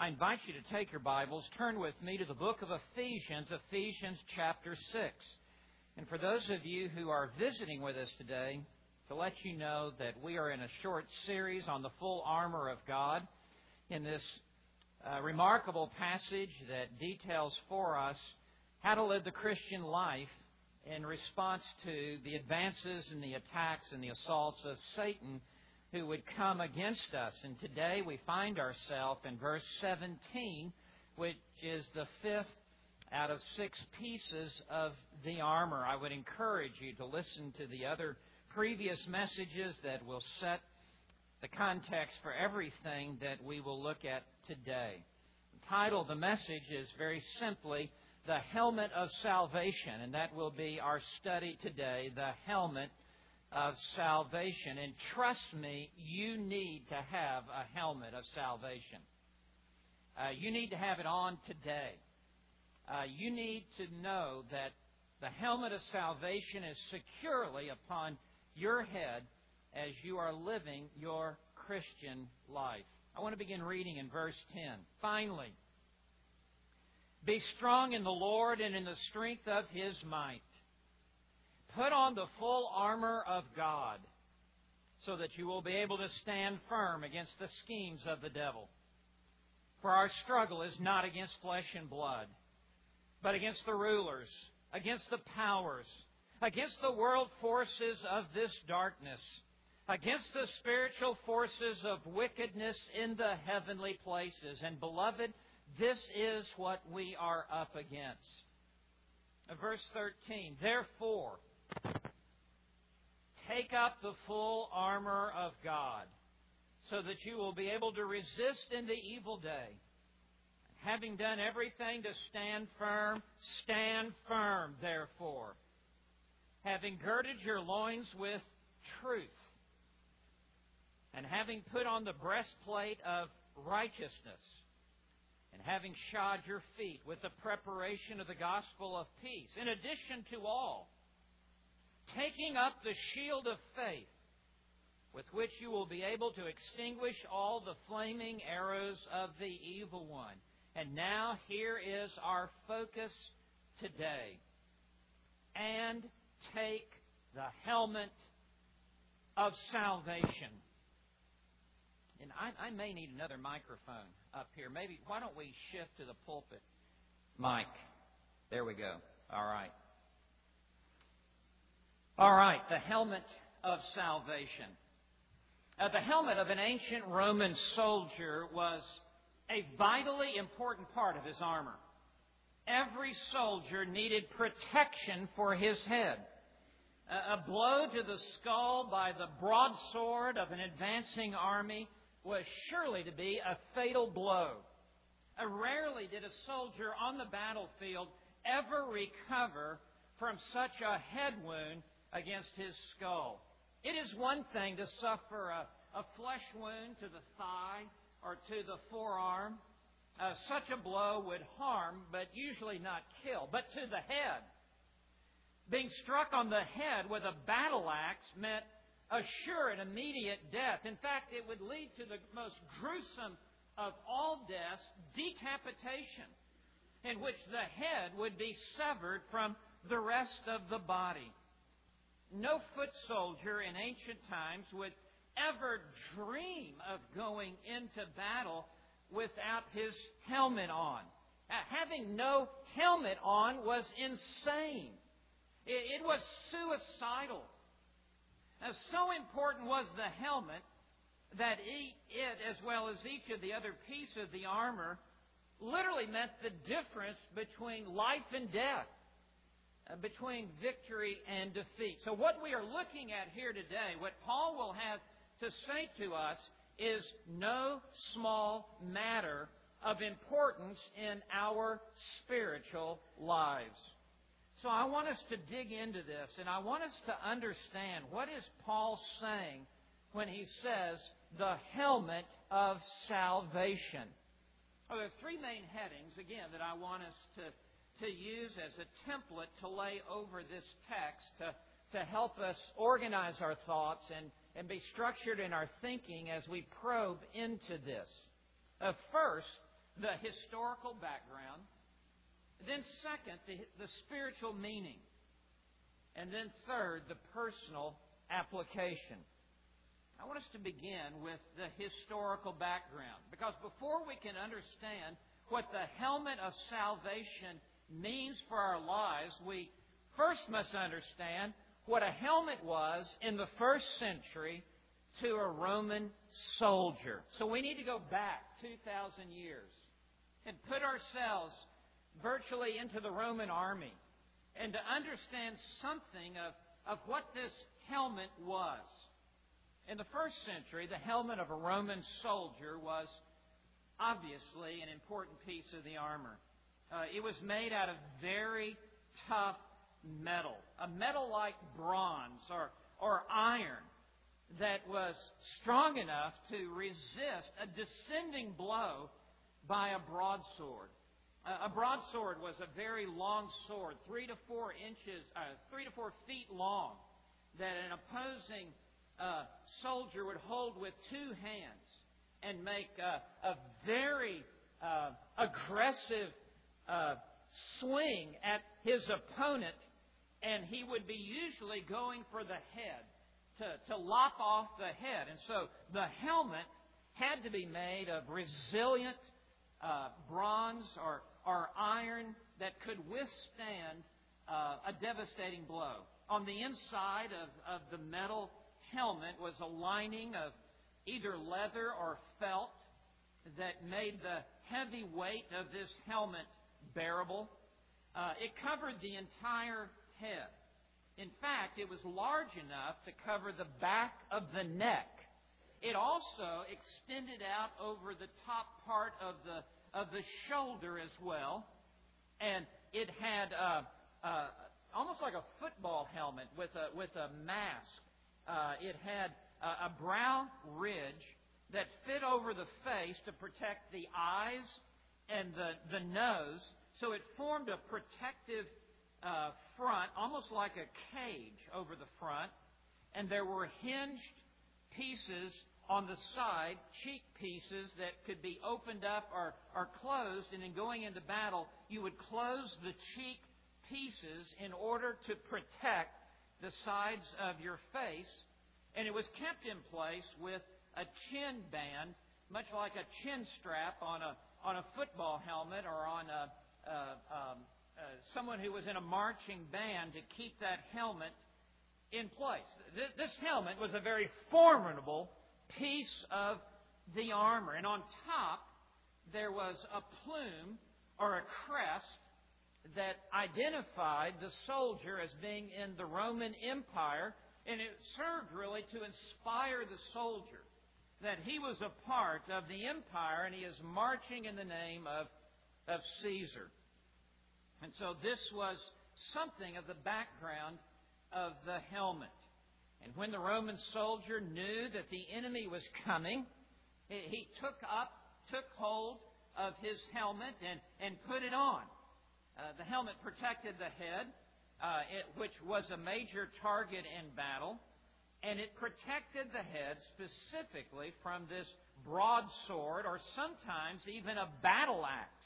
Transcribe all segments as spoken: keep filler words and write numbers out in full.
I invite you to take your Bibles, turn with me to the book of Ephesians, Ephesians chapter six. And for those of you who are visiting with us today, to let you know that we are in a short series on the full armor of God in this uh, remarkable passage that details for us how to live the Christian life in response to the advances and the attacks and the assaults of Satan who would come against us. And today we find ourselves in verse seventeen, which is the fifth out of six pieces of the armor. I would encourage you to listen to the other previous messages that will set the context for everything that we will look at today. The title of the message is very simply, The Helmet of Salvation, and that will be our study today, the helmet of salvation. And trust me, you need to have a helmet of salvation. Uh, you need to have it on today. Uh, you need to know that the helmet of salvation is securely upon your head as you are living your Christian life. I want to begin reading in verse ten. Finally, be strong in the Lord and in the strength of His might. Put on the full armor of God so that you will be able to stand firm against the schemes of the devil. For our struggle is not against flesh and blood, but against the rulers, against the powers, against the world forces of this darkness, against the spiritual forces of wickedness in the heavenly places. And beloved, this is what we are up against. Verse thirteen, therefore, take up the full armor of God, so that you will be able to resist in the evil day. Having done everything to stand firm, stand firm, therefore, having girded your loins with truth, and having put on the breastplate of righteousness, and having shod your feet with the preparation of the gospel of peace, in addition to all, taking up the shield of faith, with which you will be able to extinguish all the flaming arrows of the evil one. And now here is our focus today. And take the helmet of salvation. And I, I may need another microphone up here. Maybe, why don't we shift to the pulpit mic? There we go. All right. All right, the helmet of salvation. Uh, the helmet of an ancient Roman soldier was a vitally important part of his armor. Every soldier needed protection for his head. A, a blow to the skull by the broadsword of an advancing army was surely to be a fatal blow. Uh, rarely did a soldier on the battlefield ever recover from such a head wound against his skull. It is one thing to suffer a, a flesh wound to the thigh or to the forearm. Uh, such a blow would harm, but usually not kill. But to the head, being struck on the head with a battle axe meant a sure and immediate death. In fact, it would lead to the most gruesome of all deaths, decapitation, in which the head would be severed from the rest of the body. No foot soldier in ancient times would ever dream of going into battle without his helmet on. Uh, having no helmet on was insane. It, it was suicidal. Uh, so important was the helmet that it, it, as well as each of the other pieces of the armor, literally meant the difference between life and death. Between victory and defeat. So what we are looking at here today, what Paul will have to say to us, is no small matter of importance in our spiritual lives. So I want us to dig into this, and I want us to understand what is Paul saying when he says the helmet of salvation. Well, there are three main headings, again, that I want us to to use as a template to lay over this text to, to help us organize our thoughts and, and be structured in our thinking as we probe into this. Uh, first, the historical background. Then second, the, the spiritual meaning. And then third, the personal application. I want us to begin with the historical background, because before we can understand what the helmet of salvation means for our lives, we first must understand what a helmet was in the first century to a Roman soldier. So we need to go back two thousand years and put ourselves virtually into the Roman army and to understand something of, of what this helmet was. In the first century, the helmet of a Roman soldier was obviously an important piece of the armor. Uh, it was made out of very tough metal, a metal like bronze or, or iron that was strong enough to resist a descending blow by a broadsword. Uh, a broadsword was a very long sword, three to four inches, uh, three to four feet long, that an opposing uh, soldier would hold with two hands and make uh, a very uh, aggressive uh, swing at his opponent, and he would be usually going for the head, to, to lop off the head. And so the helmet had to be made of resilient uh, bronze or, or iron that could withstand uh, a devastating blow. On the inside of, of the metal helmet was a lining of either leather or felt that made the heavy weight of this helmet bearable. Uh, it covered the entire head. In fact, it was large enough to cover the back of the neck. It also extended out over the top part of the of the shoulder as well, and it had uh, uh, almost like a football helmet with a with a mask. Uh, it had a, a brow ridge that fit over the face to protect the eyes and the the nose, so it formed a protective Uh, front, almost like a cage over the front, and there were hinged pieces on the side, cheek pieces that could be opened up or, or closed, and in going into battle, you would close the cheek pieces in order to protect the sides of your face, and it was kept in place with a chin band, much like a chin strap on a on a football helmet or on a uh, um, Uh, someone who was in a marching band to keep that helmet in place. This, this helmet was a very formidable piece of the armor. And on top, there was a plume or a crest that identified the soldier as being in the Roman Empire. And it served really to inspire the soldier that he was a part of the empire and he is marching in the name of, of Caesar. And so this was something of the background of the helmet. And when the Roman soldier knew that the enemy was coming, he took up, took hold of his helmet and, and put it on. Uh, the helmet protected the head, uh, it, which was a major target in battle, and it protected the head specifically from this broadsword or sometimes even a battle axe.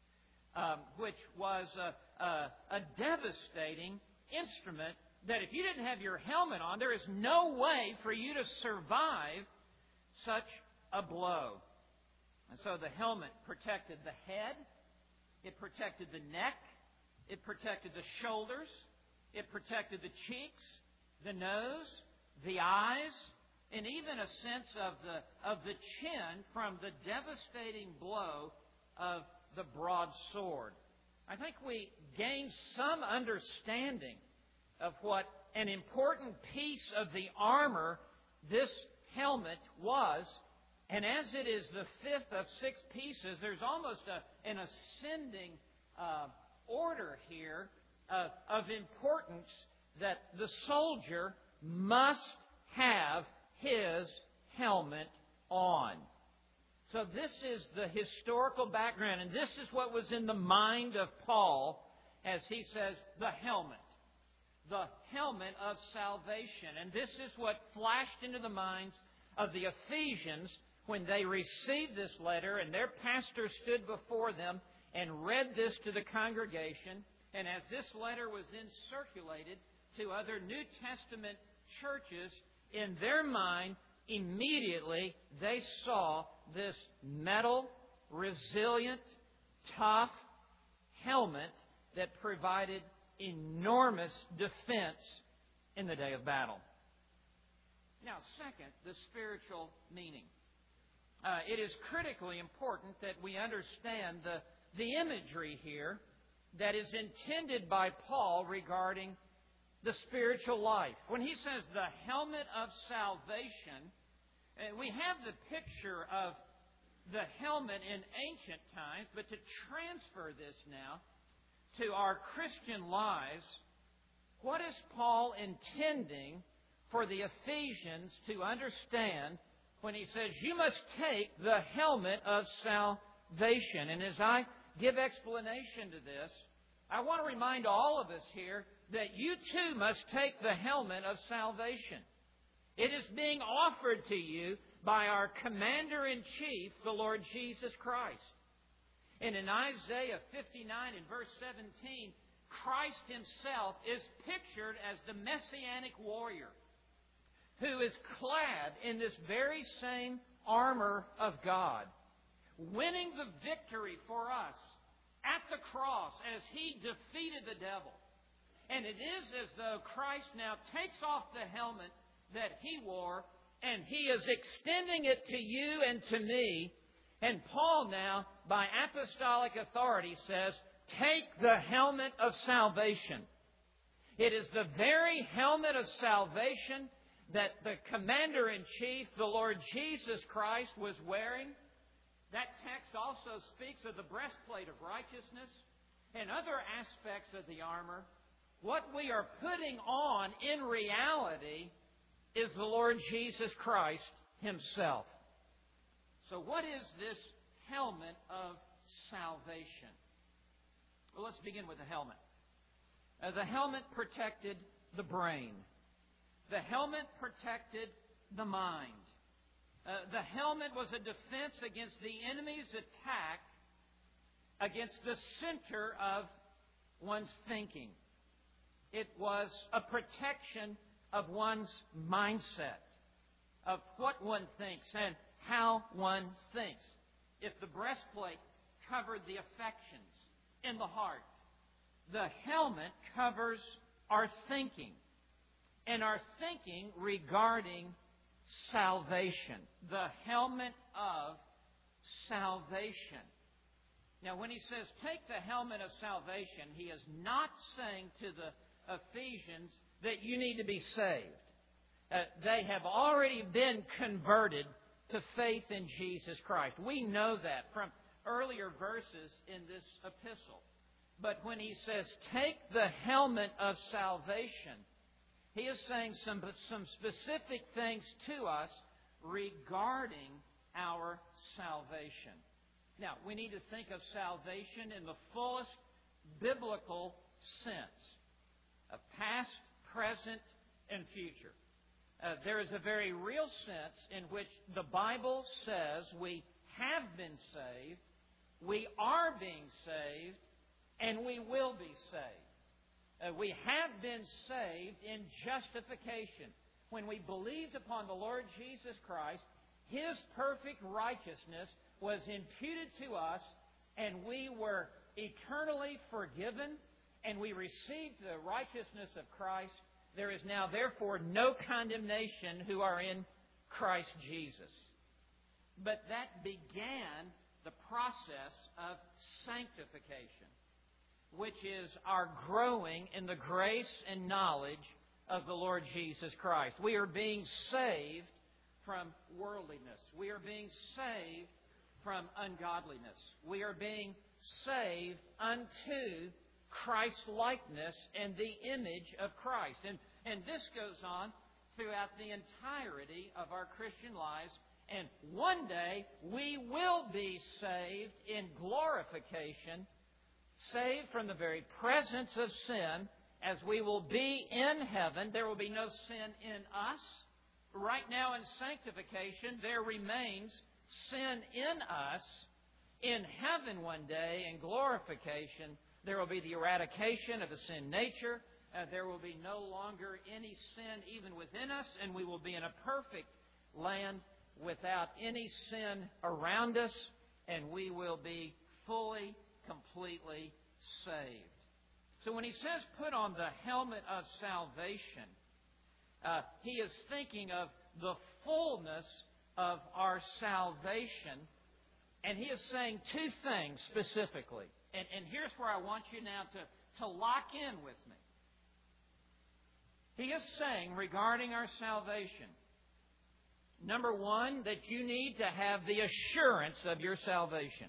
Um, which was a, a, a devastating instrument that if you didn't have your helmet on, there is no way for you to survive such a blow. And so the helmet protected the head, it protected the neck, it protected the shoulders, it protected the cheeks, the nose, the eyes, and even a sense of the, of the chin from the devastating blow of the broadsword. I think we gain some understanding of what an important piece of the armor this helmet was. And as it is the fifth of six pieces, there's almost a, an ascending uh, order here uh, of importance that the soldier must have his helmet on. So this is the historical background, and this is what was in the mind of Paul as he says, the helmet. The helmet of salvation. And this is what flashed into the minds of the Ephesians when they received this letter and their pastor stood before them and read this to the congregation, and as this letter was then circulated to other New Testament churches, in their mind, immediately they saw this metal, resilient, tough helmet that provided enormous defense in the day of battle. Now, second, the spiritual meaning. Uh, it is critically important that we understand the, the imagery here that is intended by Paul regarding the spiritual life. When he says the helmet of salvation, uh, we have the picture of the helmet in ancient times, but to transfer this now to our Christian lives, what is Paul intending for the Ephesians to understand when he says, you must take the helmet of salvation? And as I give explanation to this, I want to remind all of us here that you too must take the helmet of salvation. It is being offered to you by our Commander-in-Chief, the Lord Jesus Christ. And in Isaiah fifty-nine and verse seventeen, Christ Himself is pictured as the Messianic warrior who is clad in this very same armor of God, winning the victory for us at the cross as He defeated the devil. And it is as though Christ now takes off the helmet that He wore and He is extending it to you and to me. And Paul now, by apostolic authority, says, take the helmet of salvation. It is the very helmet of salvation that the Commander-in-Chief, the Lord Jesus Christ, was wearing. That text also speaks of the breastplate of righteousness and other aspects of the armor. What we are putting on in reality is the Lord Jesus Christ Himself. So what is this helmet of salvation? Well, let's begin with the helmet. Uh, the helmet protected the brain. The helmet protected the mind. Uh, the helmet was a defense against the enemy's attack against the center of one's thinking. It was a protection of one's mindset, of what one thinks and how one thinks. If the breastplate covered the affections in the heart, the helmet covers our thinking, and our thinking regarding salvation. The helmet of salvation. Now, when he says, take the helmet of salvation, he is not saying to the Ephesians that you need to be saved. Uh, they have already been converted to faith in Jesus Christ. We know that from earlier verses in this epistle. But when he says, take the helmet of salvation, he is saying some, some specific things to us regarding our salvation. Now, we need to think of salvation in the fullest biblical sense of past, present, and future. Uh, there is a very real sense in which the Bible says we have been saved, we are being saved, and we will be saved. Uh, we have been saved in justification. When we believed upon the Lord Jesus Christ, His perfect righteousness was imputed to us, and we were eternally forgiven, and we received the righteousness of Christ. There is now, therefore, no condemnation who are in Christ Jesus. But that began the process of sanctification, which is our growing in the grace and knowledge of the Lord Jesus Christ. We are being saved from worldliness. We are being saved from ungodliness. We are being saved unto Christ-likeness and the image of Christ. And, and this goes on throughout the entirety of our Christian lives. And one day we will be saved in glorification, saved from the very presence of sin, as we will be in heaven. There will be no sin in us. Right now in sanctification, there remains sin in us, in heaven one day, in glorification, there will be the eradication of the sin nature. Uh, there will be no longer any sin even within us, and we will be in a perfect land without any sin around us, and we will be fully, completely saved. So when he says put on the helmet of salvation, uh, he is thinking of the fullness of our salvation, and he is saying two things specifically. And, and here's where I want you now to, to lock in with me. He is saying regarding our salvation, number one, that you need to have the assurance of your salvation.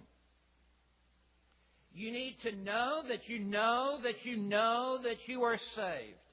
You need to know that you know that you know that you are saved.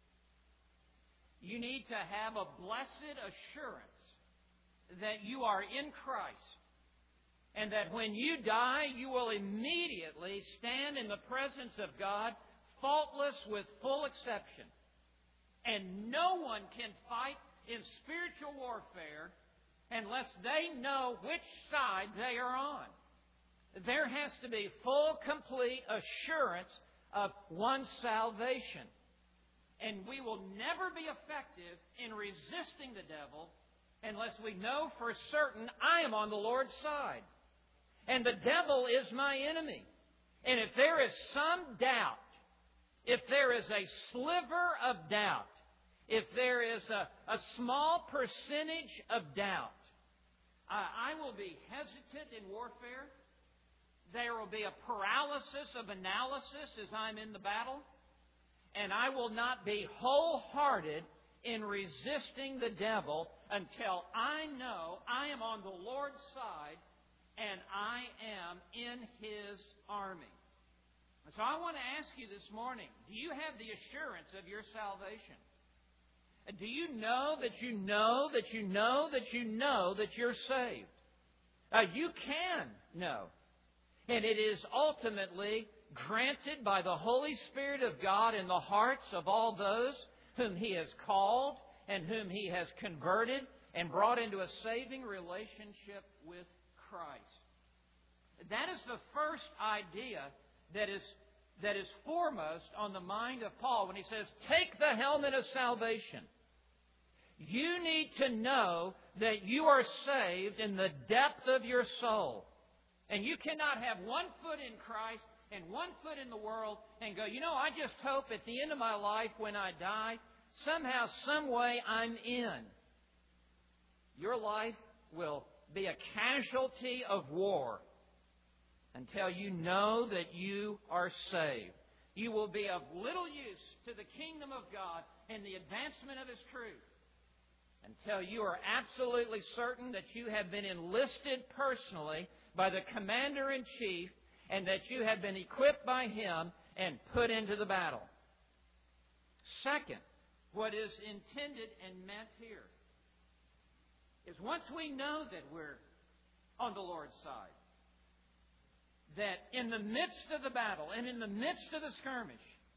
You need to have a blessed assurance that you are in Christ, and that when you die, you will immediately stand in the presence of God, faultless with full exception. And no one can fight in spiritual warfare unless they know which side they are on. There has to be full, complete assurance of one's salvation. And we will never be effective in resisting the devil unless we know for certain I am on the Lord's side. And the devil is my enemy. And if there is some doubt, if there is a sliver of doubt, if there is a, a small percentage of doubt, I, I will be hesitant in warfare. There will be a paralysis of analysis as I'm in the battle. And I will not be wholehearted in resisting the devil until I know I am on the Lord's side and I am in His army. So I want to ask you this morning, do you have the assurance of your salvation? Do you know that you know that you know that you know that you're saved? Uh, you can know. And it is ultimately granted by the Holy Spirit of God in the hearts of all those whom He has called and whom He has converted and brought into a saving relationship with Christ. That is the first idea that is, that is foremost on the mind of Paul when he says, take the helmet of salvation. You need to know that you are saved in the depth of your soul. And you cannot have one foot in Christ and one foot in the world and go, you know, I just hope at the end of my life when I die, somehow, some way I'm in. Your life will be a casualty of war until you know that you are saved. You will be of little use to the kingdom of God and the advancement of His truth until you are absolutely certain that you have been enlisted personally by the Commander-in-Chief and that you have been equipped by Him and put into the battle. Second, what is intended and meant here is once we know that we're on the Lord's side, that in the midst of the battle and in the midst of the skirmish,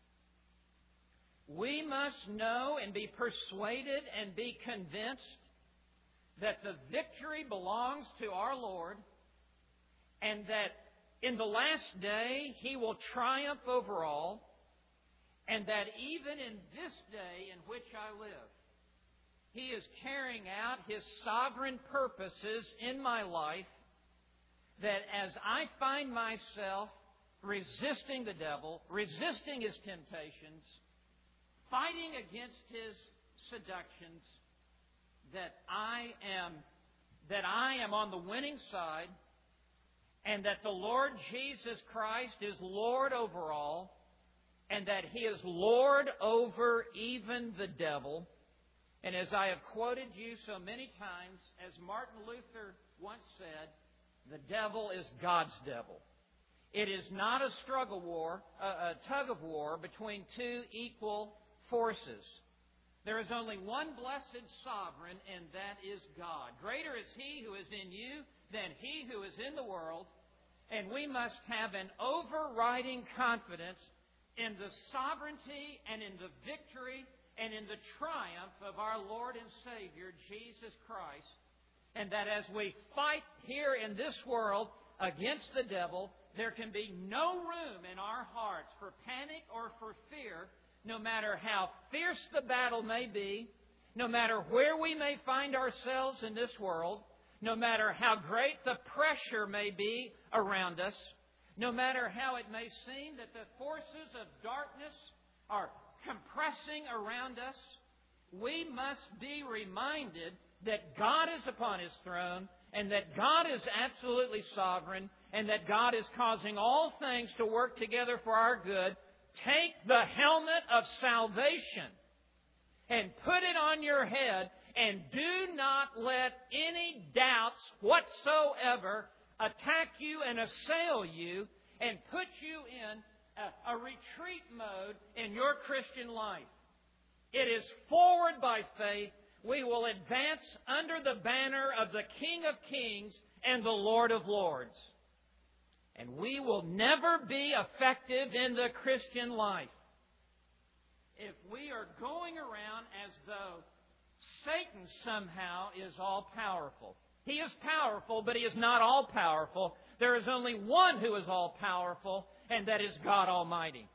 we must know and be persuaded and be convinced that the victory belongs to our Lord and that in the last day He will triumph over all, and that even in this day in which I live, He is carrying out His sovereign purposes in my life, that as I find myself resisting the devil, resisting his temptations, fighting against his seductions, that I am that I am on the winning side, and that the Lord Jesus Christ is Lord over all, and that He is Lord over even the devil. And as I have quoted you so many times, as Martin Luther once said, the devil is God's devil. It is not a struggle war, a, a tug of war between two equal forces. There is only one blessed sovereign, and that is God. Greater is He who is in you than he who is in the world. And we must have an overriding confidence in the sovereignty and in the victory and in the triumph of our Lord and Savior, Jesus Christ. And that as we fight here in this world against the devil, there can be no room in our hearts for panic or for fear, no matter how fierce the battle may be, no matter where we may find ourselves in this world, no matter how great the pressure may be around us, no matter how it may seem that the forces of darkness are compressing around us, we must be reminded that God is upon His throne and that God is absolutely sovereign and that God is causing all things to work together for our good. Take the helmet of salvation and put it on your head, and do not let any doubts whatsoever attack you and assail you and put you in a, a retreat mode in your Christian life. It is forward by faith. We will advance under the banner of the King of Kings and the Lord of Lords. And we will never be effective in the Christian life if we are going around as though Satan somehow is all-powerful. He is powerful, but He is not all-powerful. There is only one who is all-powerful, and that is God Almighty.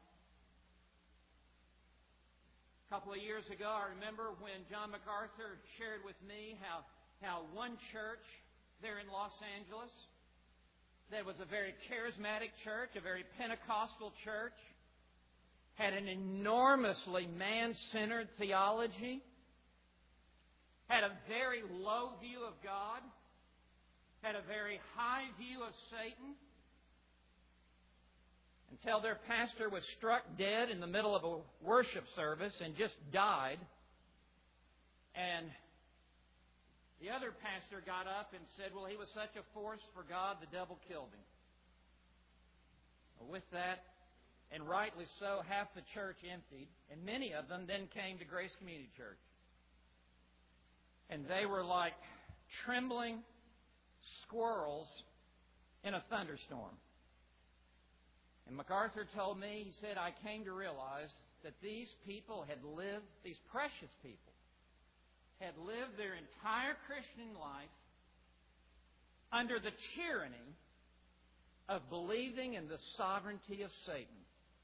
A couple of years ago, I remember when John MacArthur shared with me how, how one church there in Los Angeles, that was a very charismatic church, a very Pentecostal church, had an enormously man-centered theology, had a very low view of God, had a very high view of Satan, until their pastor was struck dead in the middle of a worship service and just died. And the other pastor got up and said, well, he was such a force for God, the devil killed him. Well, with that, and rightly so, half the church emptied, and many of them then came to Grace Community Church. And they were like trembling squirrels in a thunderstorm. And MacArthur told me, he said, I came to realize that these people had lived, these precious people, had lived their entire Christian life under the tyranny of believing in the sovereignty of Satan.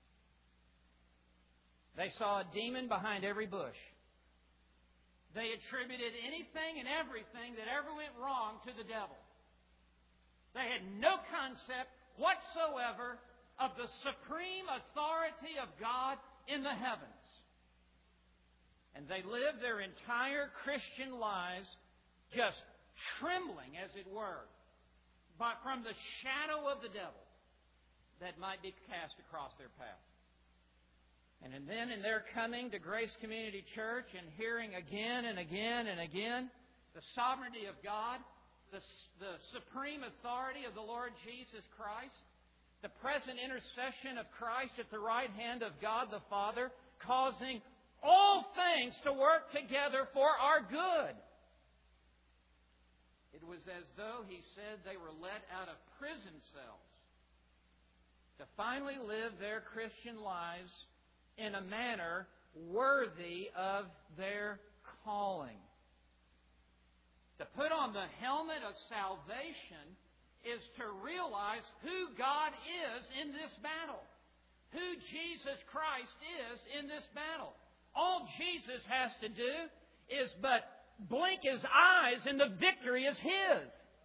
They saw a demon behind every bush. They attributed anything and everything that ever went wrong to the devil. They had no concept whatsoever of the supreme authority of God in the heavens. And they lived their entire Christian lives just trembling, as it were, but from the shadow of the devil that might be cast across their path. And then in their coming to Grace Community Church and hearing again and again and again the sovereignty of God, the, the supreme authority of the Lord Jesus Christ, the present intercession of Christ at the right hand of God the Father, causing all things to work together for our good. It was as though, he said, they were let out of prison cells to finally live their Christian lives in a manner worthy of their calling. To put on the helmet of salvation is to realize who God is in this battle, who Jesus Christ is in this battle. All Jesus has to do is but blink His eyes and the victory is His.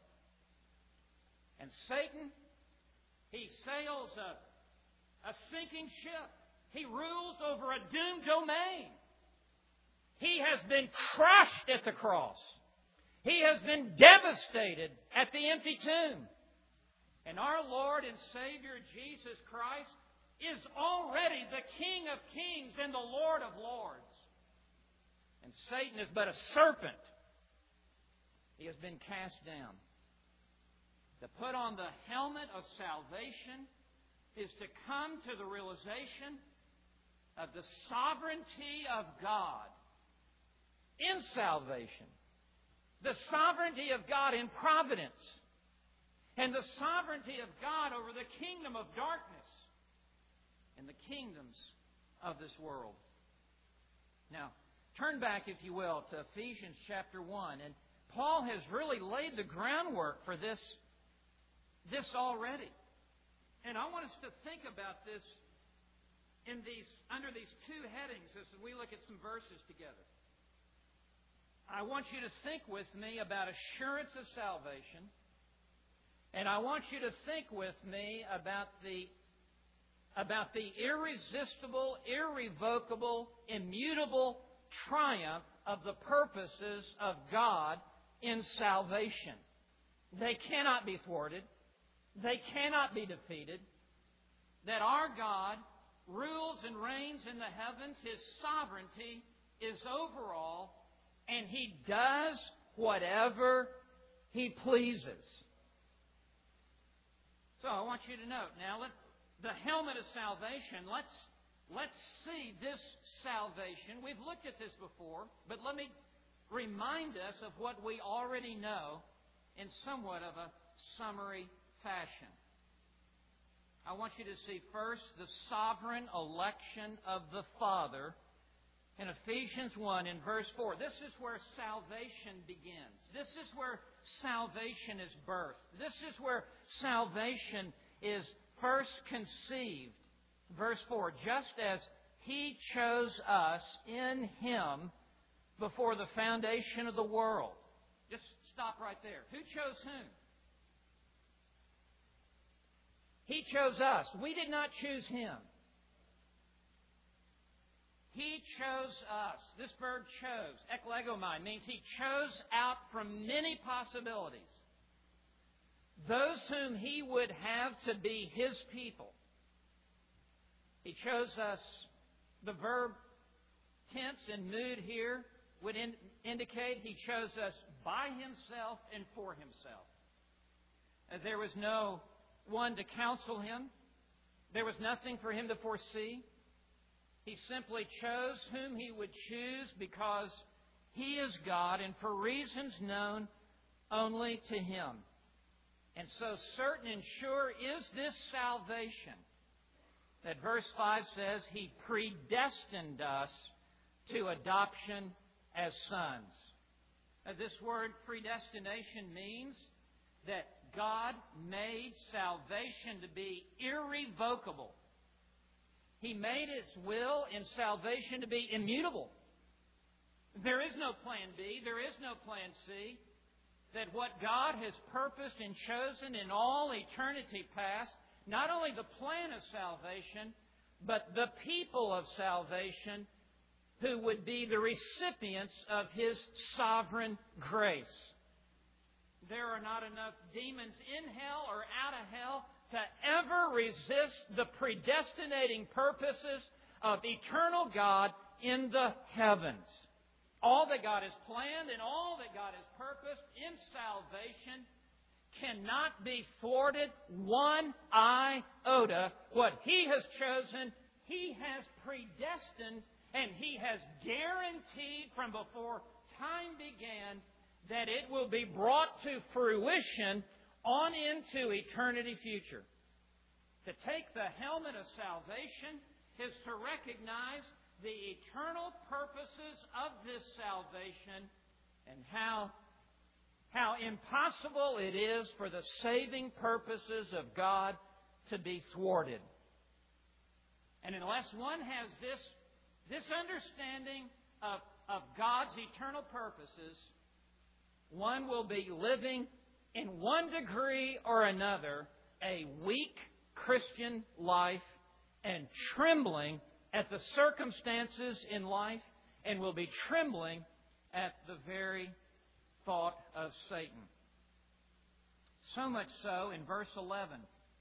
And Satan, he sails a, a sinking ship. He rules over a doomed domain. He has been crushed at the cross. He has been devastated at the empty tomb. And our Lord and Savior Jesus Christ is already the King of Kings and the Lord of Lords. And Satan is but a serpent. He has been cast down. To put on the helmet of salvation is to come to the realization of the sovereignty of God in salvation, the sovereignty of God in providence, and the sovereignty of God over the kingdom of darkness and the kingdoms of this world. Now, turn back, if you will, to Ephesians chapter one and Paul has really laid the groundwork for this, this already. And I want us to think about this in these, under these two headings as we look at some verses together. I want you to think with me about assurance of salvation. And I want you to think with me about the, about the irresistible, irrevocable, immutable triumph of the purposes of God in salvation. They cannot be thwarted. They cannot be defeated. That our God rules and reigns in the heavens. His sovereignty is over all, and He does whatever He pleases. So I want you to note now, let, the helmet of salvation, let's, let's see this salvation. We've looked at this before, but let me remind us of what we already know in somewhat of a summary fashion. I want you to see first the sovereign election of the Father in Ephesians one in verse four. This is where salvation begins. This is where salvation is birthed. This is where salvation is first conceived. Verse four, just as He chose us in Him before the foundation of the world. Just stop right there. Who chose whom? He chose us. We did not choose Him. He chose us. This verb chose, eklegomai, means He chose out from many possibilities those whom He would have to be His people. He chose us. The verb tense and mood here would in, indicate He chose us by Himself and for Himself. As there was no one to counsel Him. There was nothing for Him to foresee. He simply chose whom He would choose because He is God and for reasons known only to Him. And so certain and sure is this salvation that verse five says He predestined us to adoption as sons. Now, this word predestination means that God made salvation to be irrevocable. He made His will in salvation to be immutable. There is no plan B. There is no plan C. That what God has purposed and chosen in all eternity past, not only the plan of salvation, but the people of salvation who would be the recipients of His sovereign grace. There are not enough demons in hell or out of hell to ever resist the predestinating purposes of eternal God in the heavens. All that God has planned and all that God has purposed in salvation cannot be thwarted one iota. What He has chosen, He has predestined, and He has guaranteed from before time began that it will be brought to fruition on into eternity future. To take the helmet of salvation is to recognize the eternal purposes of this salvation and how, how impossible it is for the saving purposes of God to be thwarted. And unless one has this, this understanding of, of God's eternal purposes, one will be living in one degree or another a weak Christian life and trembling at the circumstances in life and will be trembling at the very thought of Satan. So much so in verse eleven.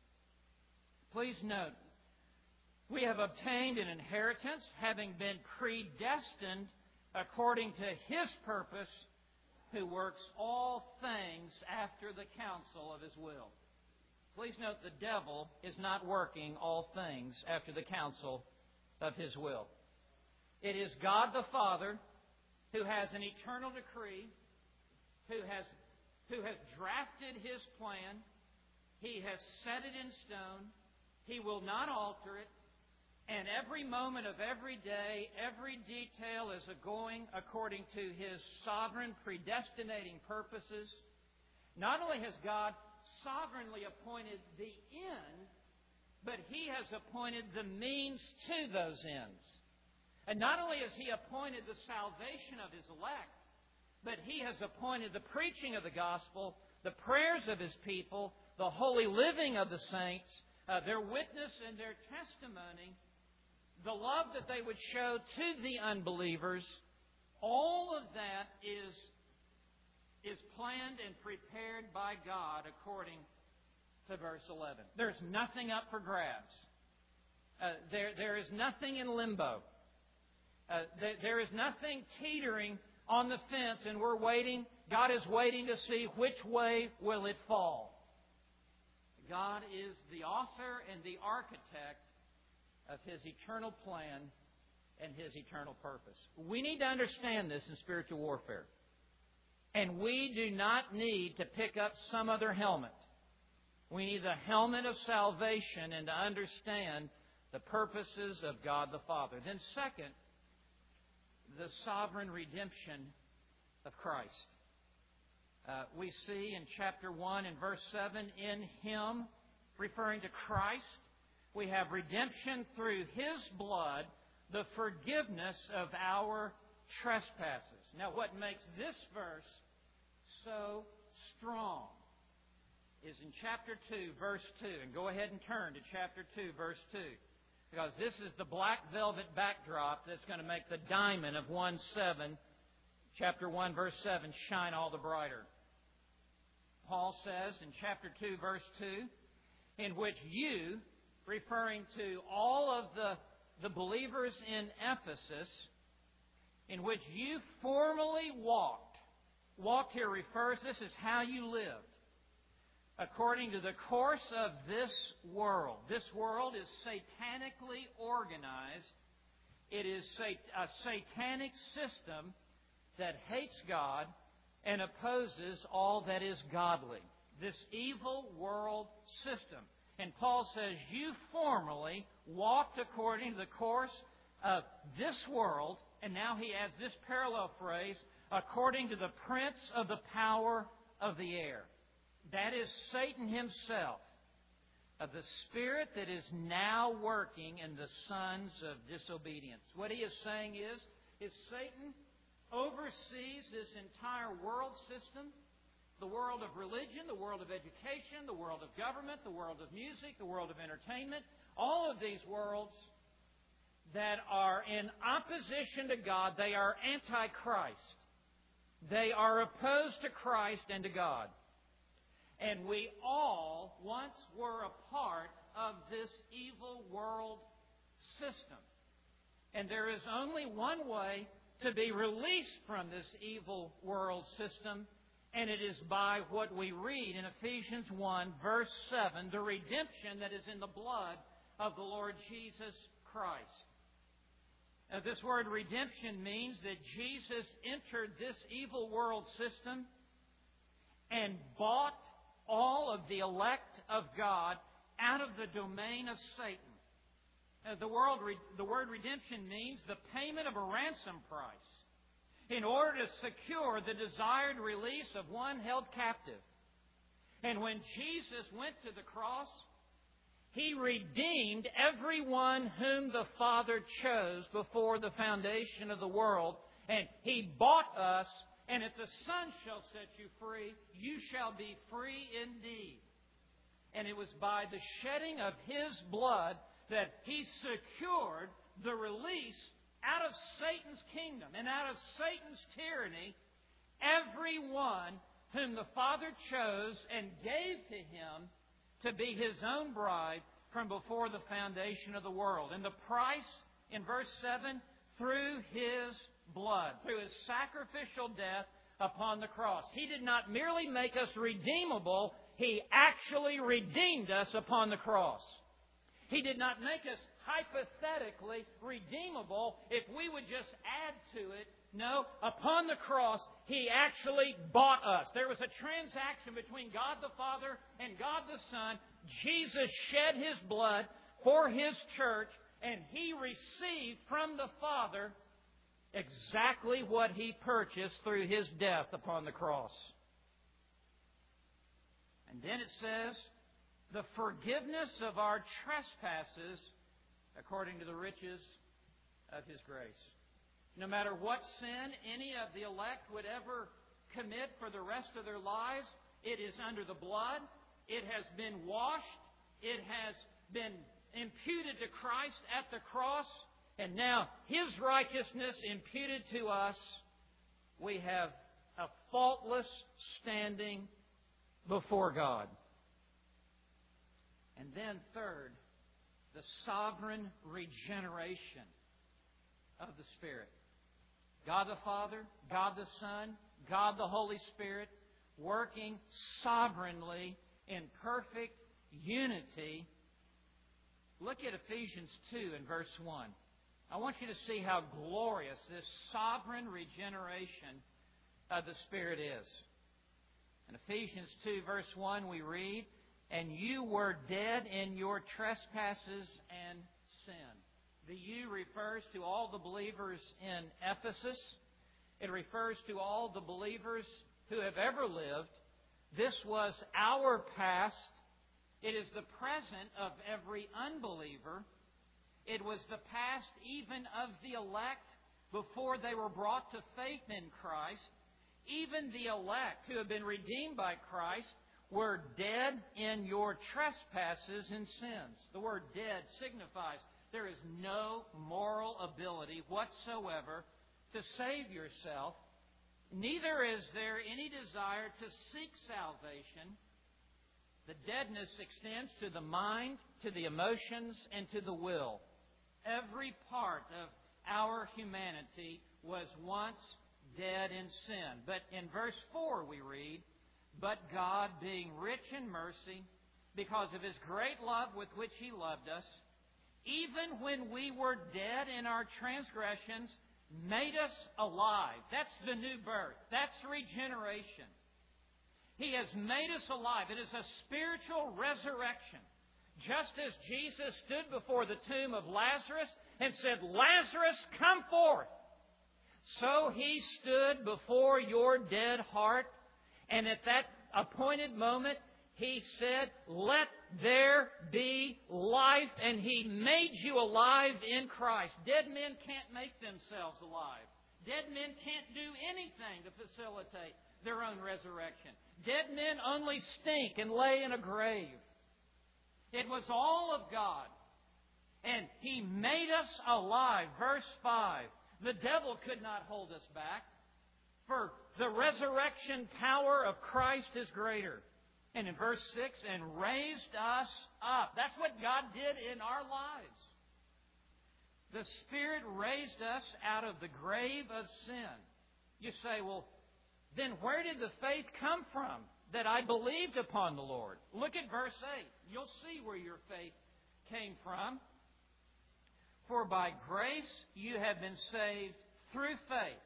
Please note, we have obtained an inheritance having been predestined according to His purpose, who works all things after the counsel of His will. Please note the devil is not working all things after the counsel of His will. It is God the Father who has an eternal decree, who has, who has drafted His plan. He has set it in stone. He will not alter it. And every moment of every day, every detail is going according to His sovereign predestinating purposes. Not only has God sovereignly appointed the end, but He has appointed the means to those ends. And not only has He appointed the salvation of His elect, but He has appointed the preaching of the gospel, the prayers of His people, the holy living of the saints, uh, their witness and their testimony, the love that they would show to the unbelievers. All of that is, is planned and prepared by God according to verse eleven. There's nothing up for grabs. Uh, there, there is nothing in limbo. Uh, there, there is nothing teetering on the fence, and we're waiting. God is waiting to see which way will it fall. God is the author and the architect of His eternal plan and His eternal purpose. We need to understand this in spiritual warfare. And we do not need to pick up some other helmet. We need the helmet of salvation and to understand the purposes of God the Father. Then second, the sovereign redemption of Christ. Uh, we see in chapter one and verse seven, in Him, referring to Christ, we have redemption through His blood, the forgiveness of our trespasses. Now, what makes this verse so strong is in chapter two, verse two. And go ahead and turn to chapter two, verse two. Because this is the black velvet backdrop that's going to make the diamond of one seven, chapter one, verse seven, shine all the brighter. Paul says in chapter two, verse two, in which you, referring to all of the, the believers in Ephesus, in which you formerly walked. Walked here refers, this is how you lived. According to the course of this world. This world is satanically organized. It is a satanic system that hates God and opposes all that is godly. This evil world system. And Paul says, you formerly walked according to the course of this world, and now he adds this parallel phrase, according to the prince of the power of the air. That is Satan himself, of the spirit that is now working in the sons of disobedience. What he is saying is, is Satan oversees this entire world system, the world of religion, the world of education, the world of government, the world of music, the world of entertainment, all of these worlds that are in opposition to God. They are anti-Christ. They are opposed to Christ and to God. And we all once were a part of this evil world system. And there is only one way to be released from this evil world system, and it is by what we read in Ephesians one, verse seven, the redemption that is in the blood of the Lord Jesus Christ. Now, this word redemption means that Jesus entered this evil world system and bought all of the elect of God out of the domain of Satan. Now, the, world, the word redemption means the payment of a ransom price in order to secure the desired release of one held captive. And when Jesus went to the cross, He redeemed everyone whom the Father chose before the foundation of the world. And He bought us. And if the Son shall set you free, you shall be free indeed. And it was by the shedding of His blood that He secured the release out of Satan's kingdom and out of Satan's tyranny, everyone whom the Father chose and gave to Him to be His own bride from before the foundation of the world. And the price, in verse seven, through His blood, through His sacrificial death upon the cross. He did not merely make us redeemable, He actually redeemed us upon the cross. He did not make us hypothetically redeemable if we would just add to it. No, upon the cross, He actually bought us. There was a transaction between God the Father and God the Son. Jesus shed His blood for His church, And He received from the Father exactly what He purchased through His death upon the cross. And then it says, the forgiveness of our trespasses according to the riches of His grace. No matter what sin any of the elect would ever commit for the rest of their lives, it is under the blood. It has been washed. It has been imputed to Christ at the cross. And now His righteousness imputed to us. We have a faultless standing before God. And then third, the sovereign regeneration of the Spirit. God the Father, God the Son, God the Holy Spirit, working sovereignly in perfect unity. Look at Ephesians two and verse one. I want you to see how glorious this sovereign regeneration of the Spirit is. In Ephesians two, verse one, we read, and you were dead in your trespasses and sin. The you refers to all the believers in Ephesus. It refers to all the believers who have ever lived. This was our past. It is the present of every unbeliever. It was the past even of the elect before they were brought to faith in Christ. Even the elect who have been redeemed by Christ were dead in your trespasses and sins. The word dead signifies there is no moral ability whatsoever to save yourself. Neither is there any desire to seek salvation. The deadness extends to the mind, to the emotions, and to the will. Every part of our humanity was once dead in sin. But in verse four we read, but God, being rich in mercy, because of His great love with which He loved us, even when we were dead in our transgressions, made us alive. That's the new birth. That's regeneration. He has made us alive. It is a spiritual resurrection. Just as Jesus stood before the tomb of Lazarus and said, Lazarus, come forth. So He stood before your dead heart, and at that appointed moment, He said, let there be life, and He made you alive in Christ. Dead men can't make themselves alive. Dead men can't do anything to facilitate their own resurrection. Dead men only stink and lay in a grave. It was all of God. And He made us alive. Verse five. The devil could not hold us back, for the resurrection power of Christ is greater. And in verse six, and raised us up. That's what God did in our lives. The Spirit raised us out of the grave of sin. You say, well, then where did the faith come from that I believed upon the Lord? Look at verse eight. You'll see where your faith came from. For by grace you have been saved through faith.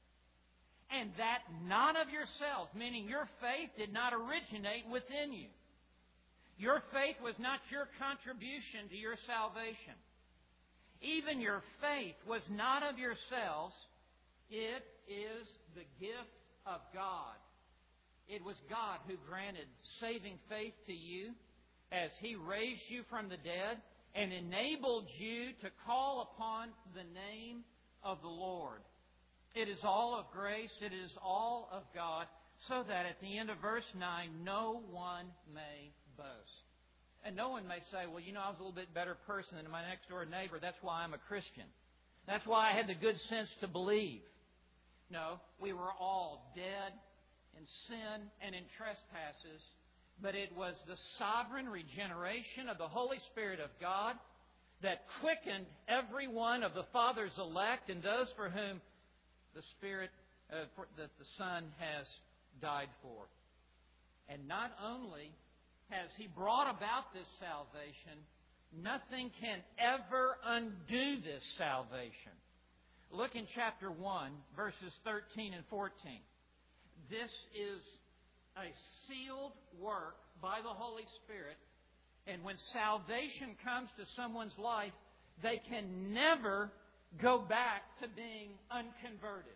And that not of yourself, meaning your faith did not originate within you. Your faith was not your contribution to your salvation. Even your faith was not of yourselves. It is the gift of God. It was God who granted saving faith to you as He raised you from the dead and enabled you to call upon the name of the Lord. It is all of grace. It is all of God, so that at the end of verse nine, no one may boast. And no one may say, well, you know, I was a little bit better person than my next door neighbor. That's why I'm a Christian. That's why I had the good sense to believe. No, we were all dead in sin and in trespasses. But it was the sovereign regeneration of the Holy Spirit of God that quickened every one of the Father's elect and those for whom the Spirit, uh, for, that the Son has died for. And not only has He brought about this salvation, nothing can ever undo this salvation. Look in chapter one, verses thirteen and fourteen. This is a sealed work by the Holy Spirit. And when salvation comes to someone's life, they can never go back to being unconverted.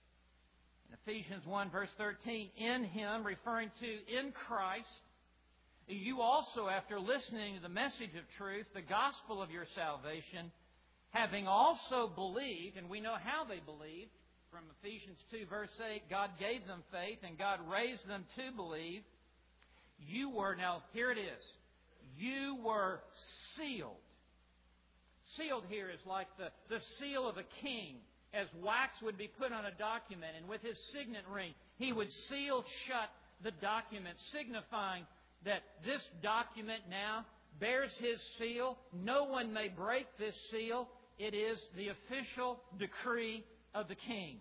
In Ephesians one verse thirteen, in Him, referring to in Christ, you also, after listening to the message of truth, the gospel of your salvation, having also believed, and we know how they believed, from Ephesians two verse eight, God gave them faith and God raised them to believe. You were, now here it is, you were sealed. Sealed here is like the, the seal of a king, as wax would be put on a document, and with his signet ring, he would seal shut the document, signifying that this document now bears his seal. No one may break this seal. It is the official decree of the king.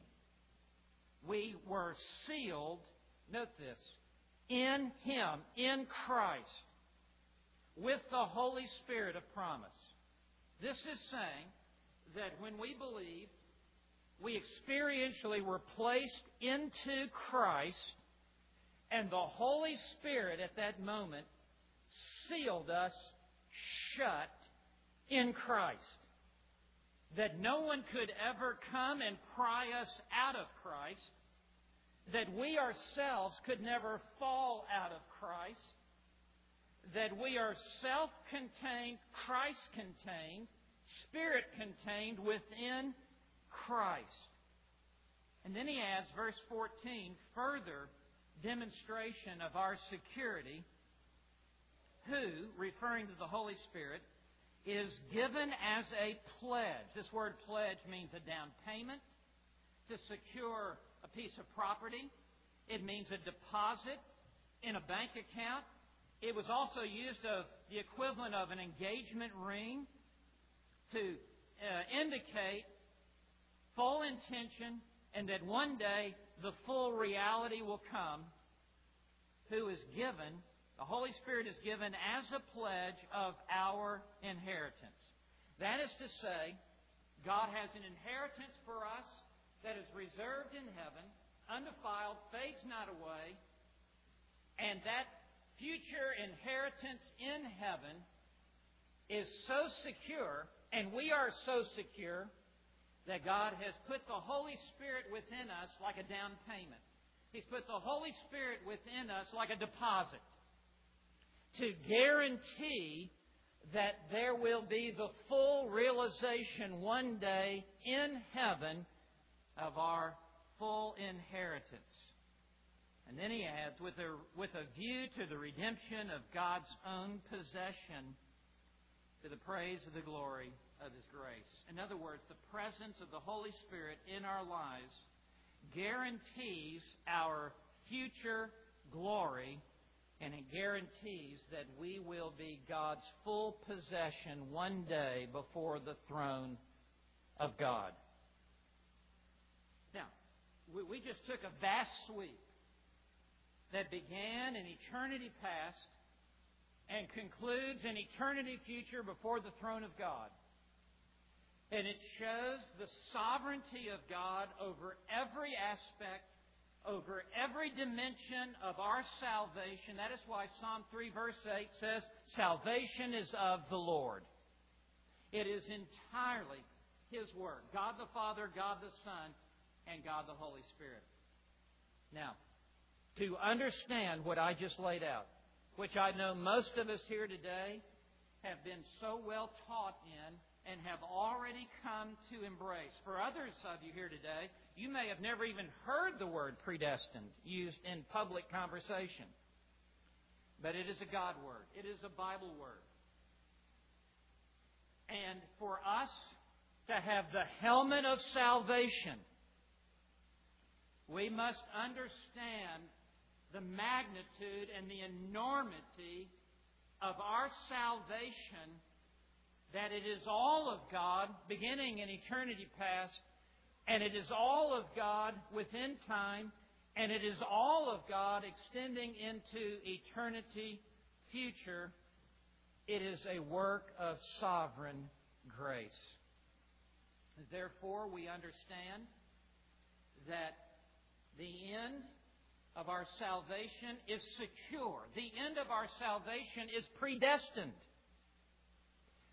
We were sealed, note this, in Him, in Christ, with the Holy Spirit of promise. This is saying that when we believe, we experientially were placed into Christ, and the Holy Spirit at that moment sealed us shut in Christ. That no one could ever come and pry us out of Christ. That we ourselves could never fall out of Christ. That we are self-contained, Christ-contained, Spirit-contained within Christ. And then he adds, verse fourteen, further demonstration of our security, who, referring to the Holy Spirit, is given as a pledge. This word pledge means a down payment to secure a piece of property. It means a deposit in a bank account. It was also used of the equivalent of an engagement ring to uh, indicate full intention and that one day the full reality will come, who is given, the Holy Spirit is given as a pledge of our inheritance. That is to say, God has an inheritance for us that is reserved in heaven, undefiled, fades not away, and that future inheritance in heaven is so secure, and we are so secure, that God has put the Holy Spirit within us like a down payment. He's put the Holy Spirit within us like a deposit to guarantee that there will be the full realization one day in heaven of our full inheritance. And then he adds, with a, with a view to the redemption of God's own possession, to the praise of the glory of His grace. In other words, the presence of the Holy Spirit in our lives guarantees our future glory, and it guarantees that we will be God's full possession one day before the throne of God. Now, we just took a vast sweep that began in eternity past and concludes in eternity future before the throne of God. And it shows the sovereignty of God over every aspect, over every dimension of our salvation. That is why Psalm three verse eight says, salvation is of the Lord. It is entirely His work. God the Father, God the Son, and God the Holy Spirit. Now, to understand what I just laid out, which I know most of us here today have been so well taught in and have already come to embrace. For others of you here today, you may have never even heard the word predestined used in public conversation. But it is a God word. It is a Bible word. And for us to have the helmet of salvation, we must understand the magnitude and the enormity of our salvation, that it is all of God beginning in eternity past, and it is all of God within time, and it is all of God extending into eternity future. It is a work of sovereign grace. Therefore, we understand that the end of our salvation is secure. The end of our salvation is predestined.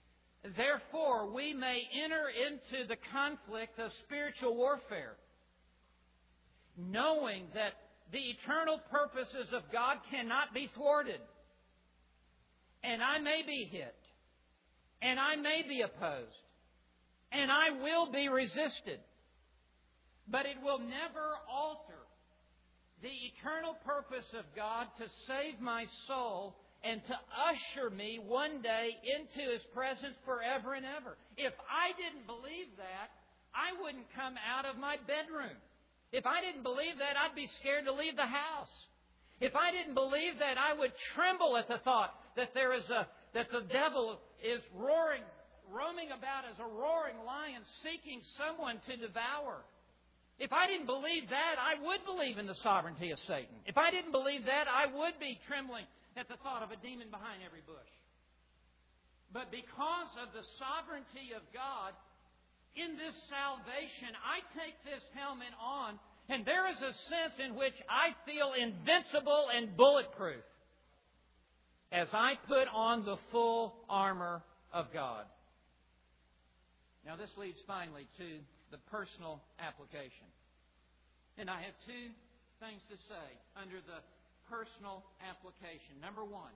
Therefore, we may enter into the conflict of spiritual warfare, knowing that the eternal purposes of God cannot be thwarted. And I may be hit, and I may be opposed, and I will be resisted. But it will never alter the eternal purpose of God to save my soul and to usher me one day into His presence forever and ever. If I didn't believe that, I wouldn't come out of my bedroom. If I didn't believe that, I'd be scared to leave the house. If I didn't believe that, I would tremble at the thought that there is a that the devil is roaring, roaming about as a roaring lion, seeking someone to devour. If I didn't believe that, I would believe in the sovereignty of Satan. If I didn't believe that, I would be trembling at the thought of a demon behind every bush. But because of the sovereignty of God in this salvation, I take this helmet on, and there is a sense in which I feel invincible and bulletproof as I put on the full armor of God. Now this leads finally to the personal application. And I have two things to say under the personal application. Number one,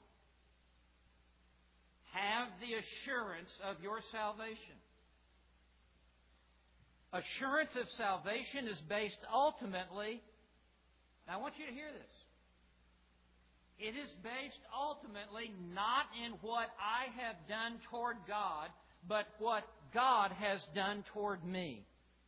have the assurance of your salvation. Assurance of salvation is based ultimately, now I want you to hear this, it is based ultimately not in what I have done toward God, but what God has done toward me.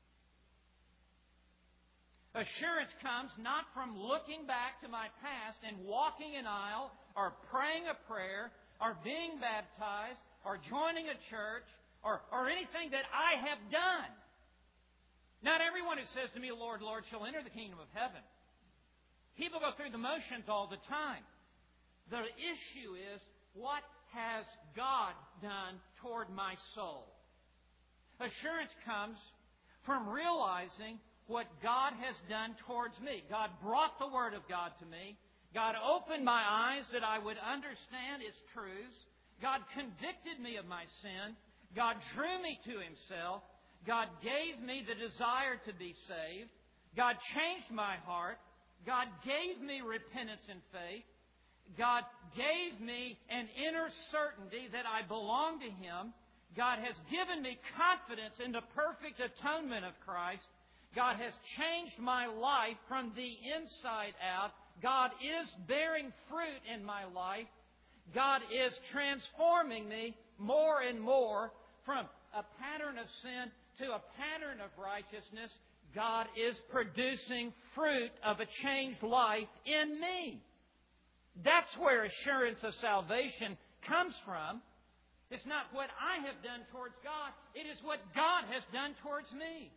Assurance comes not from looking back to my past and walking an aisle or praying a prayer or being baptized or joining a church or, or anything that I have done. Not everyone who says to me, Lord, Lord, shall enter the kingdom of heaven. People go through the motions all the time. The issue is, what has God done toward my soul? Assurance comes from realizing what God has done towards me. God brought the Word of God to me. God opened my eyes that I would understand its truths. God convicted me of my sin. God drew me to Himself. God gave me the desire to be saved. God changed my heart. God gave me repentance and faith. God gave me an inner certainty that I belong to Him. God has given me confidence in the perfect atonement of Christ. God has changed my life from the inside out. God is bearing fruit in my life. God is transforming me more and more from a pattern of sin to a pattern of righteousness. God is producing fruit of a changed life in me. That's where assurance of salvation comes from. It's not what I have done towards God. It is what God has done towards me.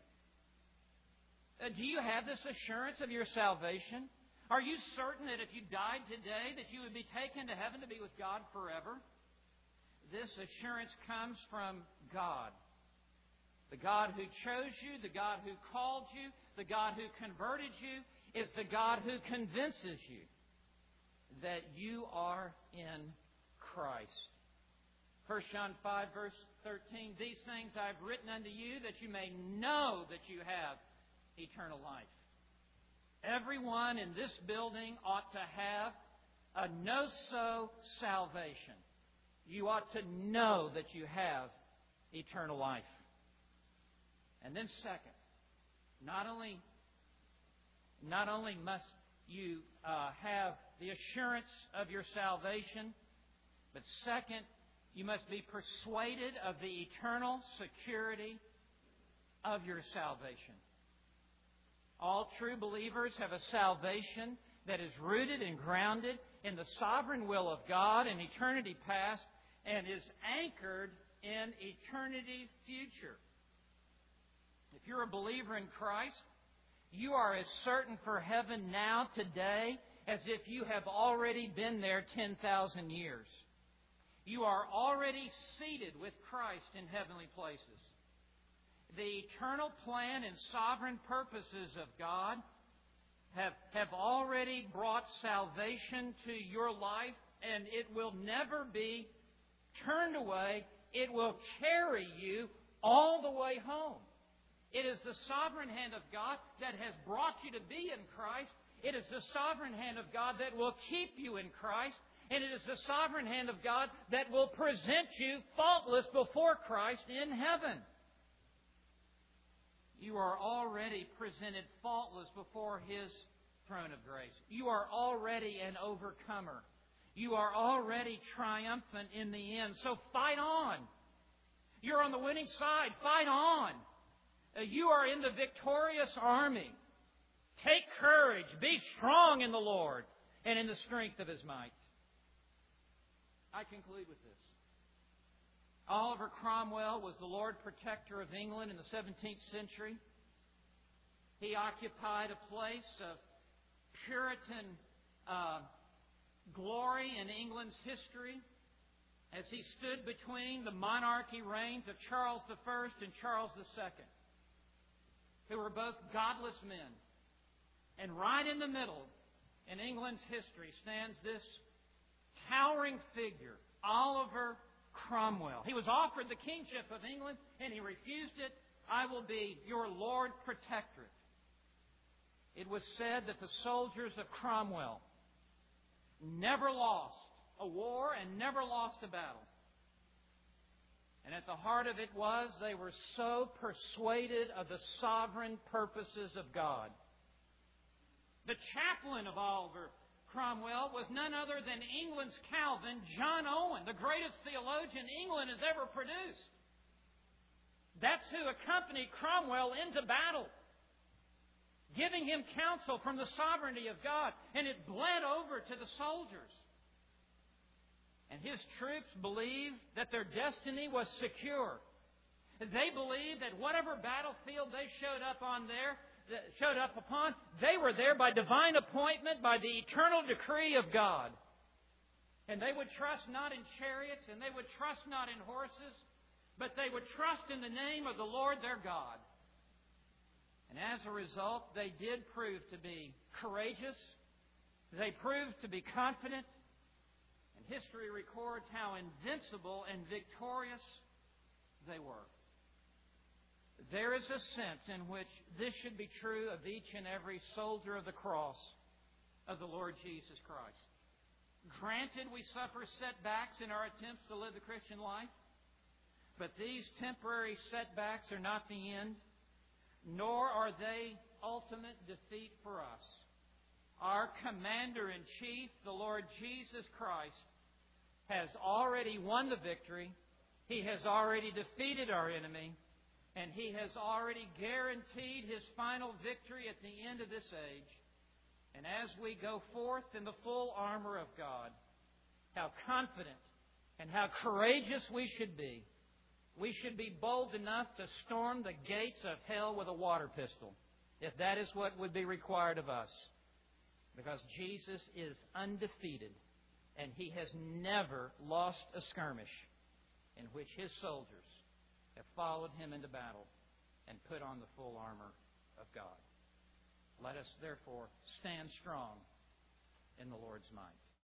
Uh, do you have this assurance of your salvation? Are you certain that if you died today that you would be taken to heaven to be with God forever? This assurance comes from God. The God who chose you, the God who called you, the God who converted you, is the God who convinces you that you are in Christ. First John five, verse thirteen, these things I've written unto you that you may know that you have eternal life. Everyone in this building ought to have a know-so salvation. You ought to know that you have eternal life. And then second, not only, not only must you uh, have the assurance of your salvation, but second, you must be persuaded of the eternal security of your salvation. All true believers have a salvation that is rooted and grounded in the sovereign will of God in eternity past and is anchored in eternity future. If you're a believer in Christ, you are as certain for heaven now, today, as if you have already been there ten thousand years. You are already seated with Christ in heavenly places. The eternal plan and sovereign purposes of God have, have already brought salvation to your life, and it will never be turned away It will carry you all the way home. It is the sovereign hand of God that has brought you to be in Christ. It is the sovereign hand of God that will keep you in Christ. And it is the sovereign hand of God that will present you faultless before Christ in heaven. You are already presented faultless before His throne of grace. You are already an overcomer. You are already triumphant in the end. So fight on. You're on the winning side. Fight on. You are in the victorious army. Take courage. Be strong in the Lord and in the strength of His might. I conclude with this. Oliver Cromwell was the Lord Protector of England in the seventeenth century. He occupied a place of Puritan uh, glory in England's history as he stood between the monarchy reigns of Charles the First and Charles the Second, who were both godless men. And right in the middle in England's history stands this towering figure, Oliver Cromwell. He was offered the kingship of England and he refused it. I will be your Lord Protectorate. It was said that the soldiers of Cromwell never lost a war and never lost a battle. And at the heart of it was they were so persuaded of the sovereign purposes of God. The chaplain of Oliver Cromwell was none other than England's Calvin, John Owen, the greatest theologian England has ever produced. That's who accompanied Cromwell into battle, giving him counsel from the sovereignty of God, and it bled over to the soldiers. And his troops believed that their destiny was secure. They believed that whatever battlefield they showed up on there, showed up upon, they were there by divine appointment, by the eternal decree of God. And they would trust not in chariots, and they would trust not in horses, but they would trust in the name of the Lord their God. And as a result, they did prove to be courageous. They proved to be confident. And history records how invincible and victorious they were. There is a sense in which this should be true of each and every soldier of the cross of the Lord Jesus Christ. Granted, we suffer setbacks in our attempts to live the Christian life, but these temporary setbacks are not the end, nor are they ultimate defeat for us. Our Commander-in-Chief, the Lord Jesus Christ, has already won the victory. He has already defeated our enemy. And He has already guaranteed His final victory at the end of this age. And as we go forth in the full armor of God, how confident and how courageous we should be. We should be bold enough to storm the gates of hell with a water pistol, if that is what would be required of us. Because Jesus is undefeated, and He has never lost a skirmish in which His soldiers have followed Him into battle and put on the full armor of God. Let us therefore stand strong in the Lord's might.